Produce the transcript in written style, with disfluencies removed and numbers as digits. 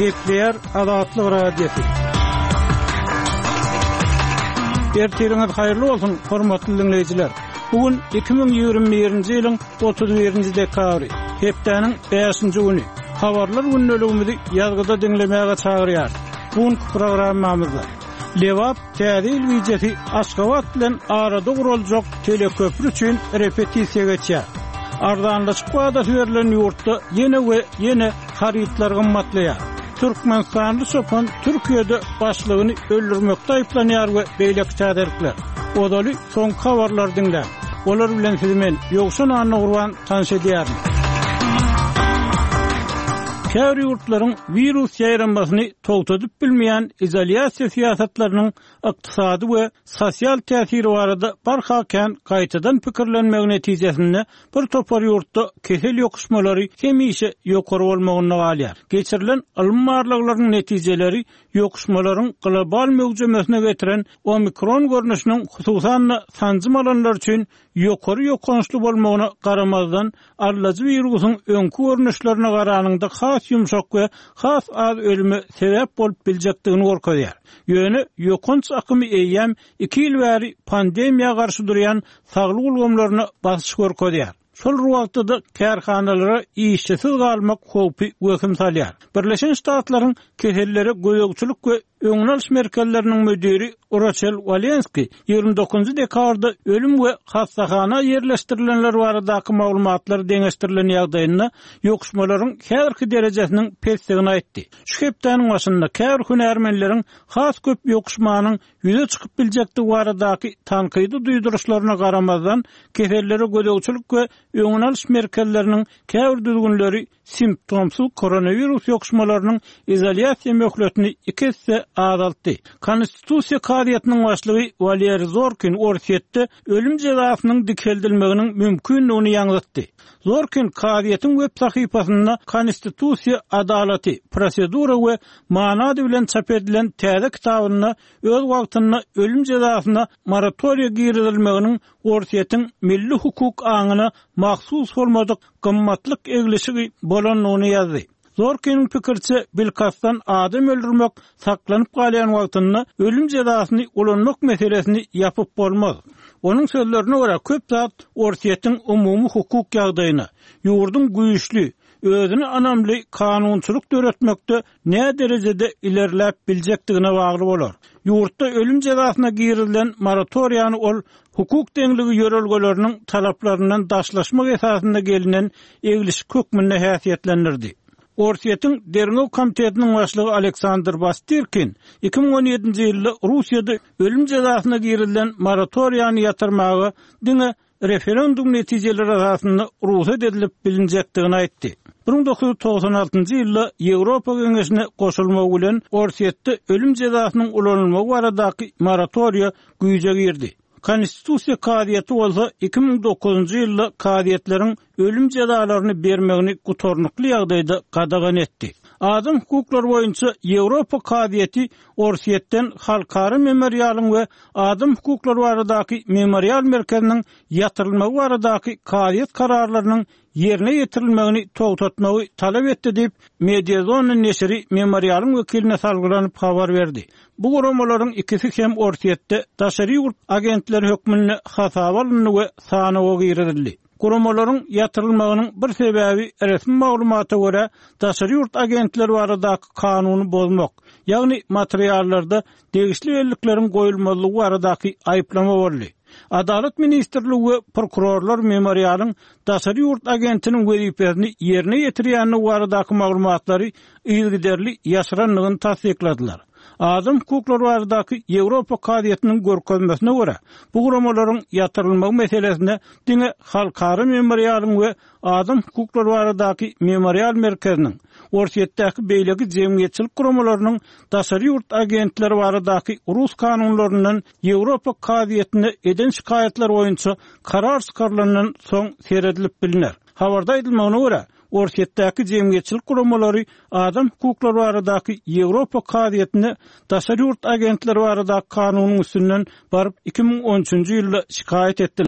Kepler Adatlyk radiosu. Ertiriňiz haýyrly bolsun, hormatly dinleýijiler. Bugün 2021-nji ýylyň 31-nji dekabry, hepdeniň 5-nji güni. Habarlar günnäligimizi ýazgyda dinlemäge çagyrýar. Bugün programmamyzda Lewap täze ilwijeti Aşgabat bilen arada guraljak teleköprü üçin repetisiýa geçýär. Ardanlaşyk wada berilen ýurtda ýene haritlar gymmatlaýar. Türkmenistanly sopan Türkiýede başlygyny öldürmekde aýplanýar we beýleki täderikler. Odaly soň habarlar dinlä. Olar bilen sizmen ýoksun anny gurban tanşedýär. Käwri ýurtlaryň virus ýaýranmasyny togtadyp bilmeýän izolasiýa siýasatlarynyň ykdysady we sosial täsiri barada barhakan gaýtadan pikirlenmegi netijesinde bir topar ýurtda kesel ýokuşmalary hemişe ýokary bolmagyny galýar. Geçirilen alymmarlyklaryň netijeleri ýokuşmalaryň global möwjemesine getiren omikron görnüşiniň hususan sanjym alanlar üçin ýokary ýokançly bolmagyna garamazdan arlazy wirusyň öňkü görnüşlerine garanyňda has ýumşak we has az ölüme sebäp bolup biljekdigini gorkaýar. Ýöne ýokanç akymy eýýäm 2 ýyl bäri pandemiýa garşy durýan saglyk ulgamlaryna basyş gorkaýar. Şol wagtda kärhanalara işçisiz galmak howpy weküm salýar. Birleşen Ştatlaryň kesellere göýekçilik we öňnäliş merkezleriniň müdiri Rachel Walensky 29 dekabrda ölüm we hastahana ýerleşdirilenler baradaky maglumatlary deňeşdirilen ýagdaýynda ýokuşmalaryň häzirki derejesiniň pesdigini aýtdy. Şu hepdeniň başynda käwr hünärmenleriň has köp ýokuşmanyň ýüze çykyp biljekdigi baradaky tankydy duýduruşlaryna garamazdan kesellere göýekçilik we öňnäliş merkezleriniň käwr düzgünleri simptomsuz koronavirus ýokuşmalarynyň izolasiýa möhletini 2 hisse azaltdy. Konstitusiýa kadiýetiniň başlygy Valery Zorkin Orsetde ölüm jazasynyň dikeldilmeginiň mümkinligini ýaňlatdy. Zorkin kadiýetiň web sahypasynda Konstitusiýa adalaty, prosedura we manady bilen çap edilen täze kitabyna öz wagtynda ölüm jazasyna moratoriýa girilmeginiň Orsetdiň milli hukuk aňyna mahsus formadyk gymmatlyk eglişigi bolanyny ýazdy. Zorkin'in pikirçe bilkastan adam öldürmek saklanyp galýan wagtynda ölüm jazasyny ulanmak meselesini ýapyp bolmaz. Onun sözlerine göre köp zat Orsetdiň umumy hukuk ýagdaýyna, ýurdun güýçli, özüni anamly kanunçylyk döretmekde ne derejede ilerläp biljekdigine bagly bolar. Ýurtda ölüm jazasyna girilen moratoriýany ol hukuk deňligi ýörelgeleriniň talaplaryndan daşlaşmak esasynda gelinen eglişik hökmüne häsiýetlendirdi. Orsetdiň Derňew komitetiniň başlygy Aleksandr Bastirkin 2017-nji ýylda Russiýada ölüm jazasyna girilen moratoriýany ýatyrmagy diňe referendum netijeleri asasynda ruhsat edilip bilinjekdigini aýtdy. 1996-njy ýylda Ýewropa Geňeşine goşulmak bilen Orsetde ölüm jazasynyň ulanylmagy baradaky moratoriýa güýje girdi. Konstitusiýa kadiýeti bolsa 2009-njy ýylda kadiýetleriň ölüm jazalaryny bermegini gutornukly ýagdaýda gadagan etdi. Adam hukuklary boýunça Ýewropa kadiýeti Orsetden halkara memorialyň we adam hukuklary baradaky memorial merkeziniň ýatyrylmagy baradaky kadiýet kararlarynyň yerine ýetirilmegini togtatmagy talap etdi diýip Mediazon neşri memorialyň wekiline salgylanyp habar berdi. Bu goromalaryň ikisi hem Orsetde daşary ýurt agentleri hökmüne hasap alyndy we sanawa girildi. Goromalaryň ýatyrylmagynyň bir sebäbi resmi maglumata görä daşary ýurt agentleri baradaky kanuny bozmak, ýagny materiallarda degişli bellikleriň goýulmalygy baradaky aýplama boldy. Adalet Ministrligi we prokurorlar memorialyň daşary ýurt agentiniň wezipesini ýerine ýetirýäni baradaky maglumatlary ýygyderli ýaşyranlygyny tasdikladylar. Adam hukuklary baradaky Ýewropa kadiýetiniň görkezmesine görä bu goromalaryň ýatyrylmagy meselesinde diňe halkara memorialyň we adam hukuklary baradaky memorial merkeziniň Orsetdäki beýleki jemgyýetçilik goromalarynyň daşary ýurt agentleri baradaky Rus kanunlaryndan Ýewropa kadiýetine eden şikaýetler boýunça karar çykarylanyň soň seredilip bilinär. Habarda aýdylmagyna görä Orsetdäki jemgyýetçilik guramalary adam hukuklary baradaky Ýewropa kadiýetine daşary ýurt agentleri baradaky kanunyň üstünden baryp 2013-nji ýylda şikaýet etdiler.